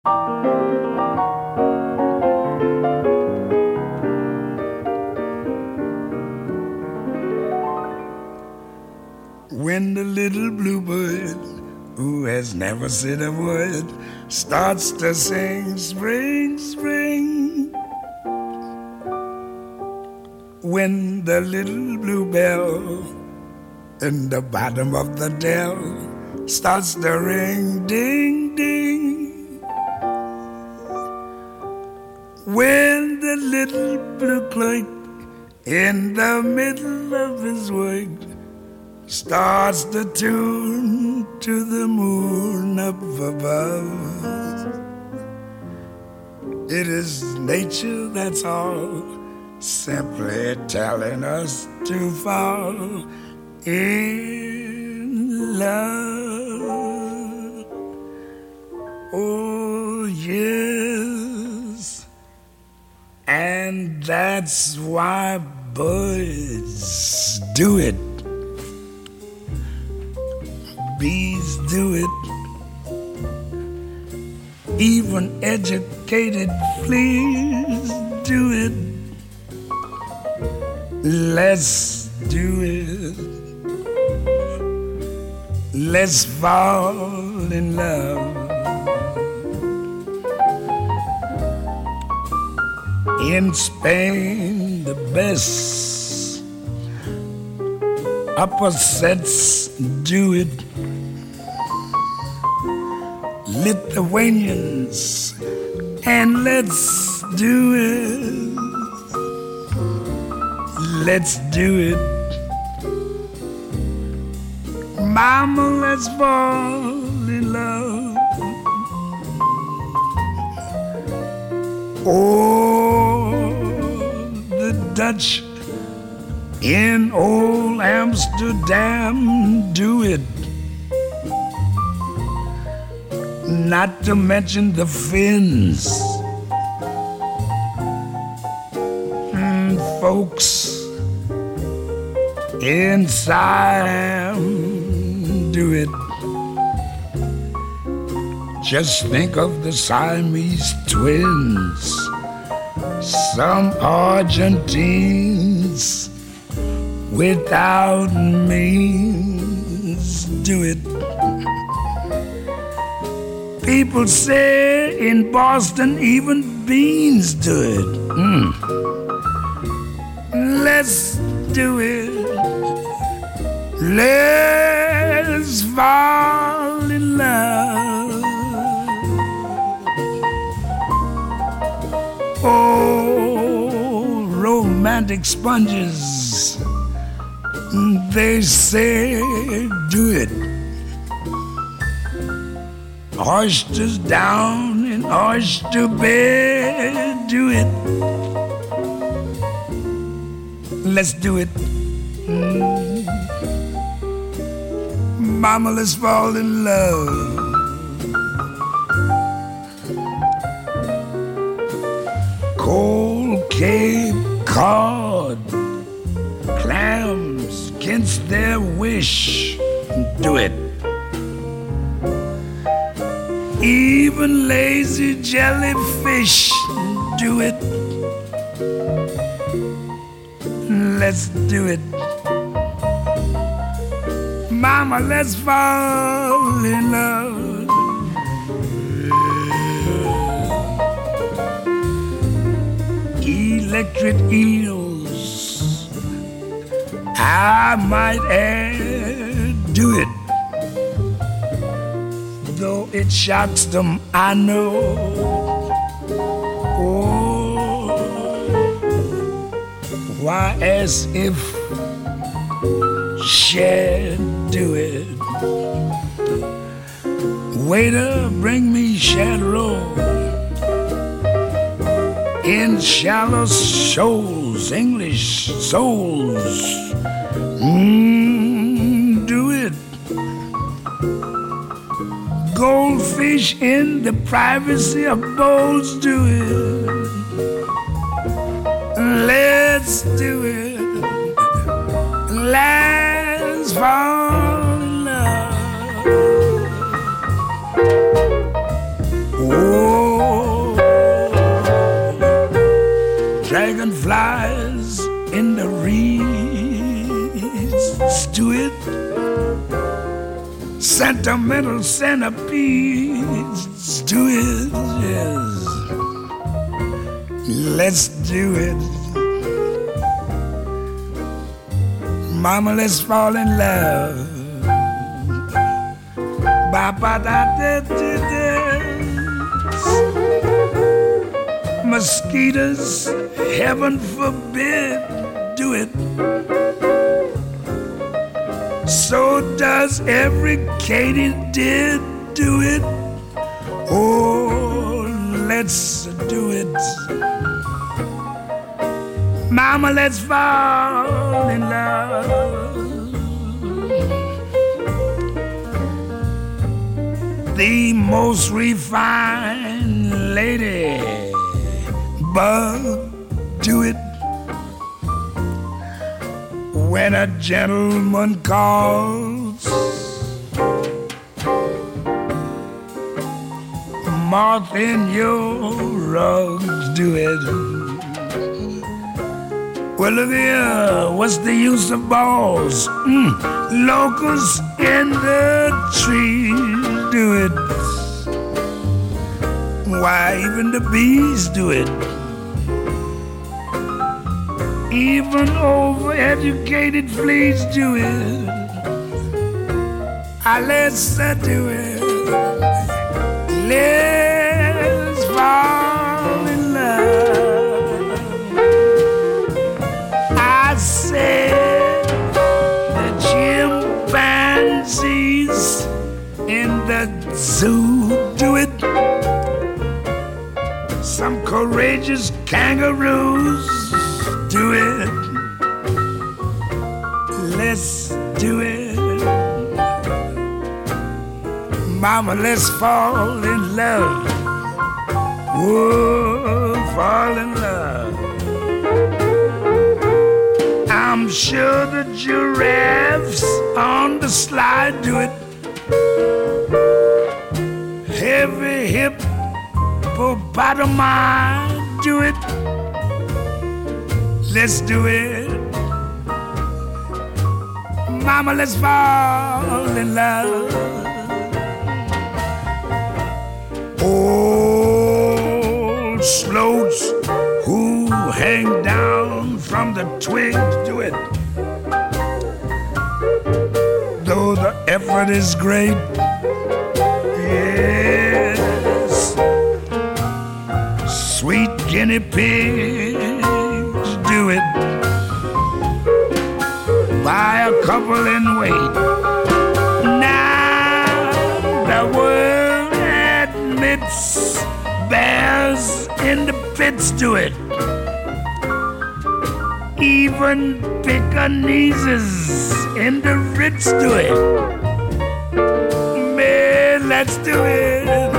When the little bluebird, who has never said a word, starts to sing spring, spring. When the little bluebell in the bottom of the dell starts to ring, ding, ding. When the little blue clerk in the middle of his work starts to tune to the moon up above, it is nature, that's all, simply telling us to fall in love. Oh yes, and that's why birds do it, bees do it, even educated fleas do it. Let's do it. Let's fall in love. In Spain, the best opposites do it. Lithuanians, and let's do it. Let's do it. Mama, let's fall in love. Oh, the Dutch in old Amsterdam do it. Not to mention the Finns. Folks in Siam do it. Just think of the Siamese twins, some Argentines without means do it. People say in Boston even beans do it. Let's do it. Let's fall in love. Oh, romantic sponges, they say do it. Oysters down in oyster bed do it. Let's do it. Mama, let's fall in love. Cold Cape Cod clams against their wish do it. Even lazy jellyfish do it. Let's do it. Mama, let's fall in love. Electric eels, I might add, do it. Though it shocks them, I know. Oh, why, as if Shad do it. Waiter, bring me shad roll in shallow shoals, English souls. Do it. Goldfish in the privacy of bowls do it. Let's do it. Let's fall in love. Oh, dragonflies in the reeds do it. Sentimental centipedes do it, yes. Let's do it. Mama, let's fall in love. Ba-ba-da-da-da-da. Mosquitoes, heaven forbid, do it. So does every katydid do it. Oh, let's do it. Mama, let's fall in love. The most refined lady bug do it. When a gentleman calls, moth in your rugs do it. Well, look here, what's the use of balls? Locusts in the trees do it. Why, even the bees do it. Even overeducated fleas do it. Let's do it. Let's fall in love. I said the chimpanzees in the zoo do it. Some courageous kangaroos do it. Let's do it. Mama, let's fall in love. Whoa, fall in love. I'm sure the giraffes on the slide do it. Heavy hippopotami do it. Let's do it. Mama, let's fall in love. Old sloats who hang down from the twigs do it. Though the effort is great, yes. Sweet guinea pigs do it. Buy a couple and wait. Now the world admits bears in the pits do it. Even Pekingese in the Ritz do it. Man, let's do it.